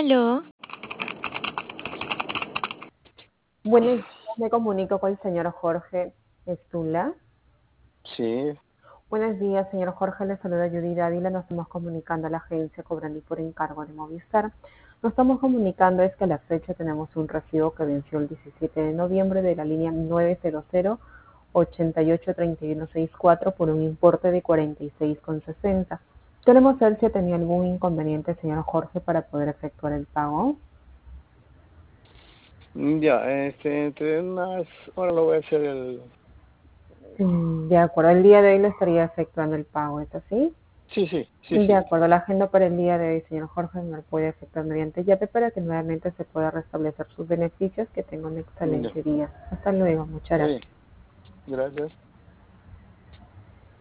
Aló, Buenos días, me comunico con el señor Jorge Estula. Sí, Buenos días, señor Jorge, le saluda Judy Dávila. Nos estamos comunicando a la agencia Cobrandi por encargo de Movistar. Nos estamos comunicando es que a la fecha tenemos un recibo que venció el 17 de noviembre de la línea 900-883164 por un importe de 46,60. Queremos saber si tenía algún inconveniente, señor Jorge, para poder efectuar el pago. ya, entre unas horas lo voy a hacer De acuerdo, el día de hoy lo estaría efectuando el pago, ¿es así? Sí, sí, sí, De sí. acuerdo, la agenda para el día de hoy, señor Jorge, me lo puede efectuar mediante llave para que nuevamente se pueda restablecer sus beneficios. Que tenga un Ya, excelente día. Hasta luego, muchas está gracias. bien. Gracias.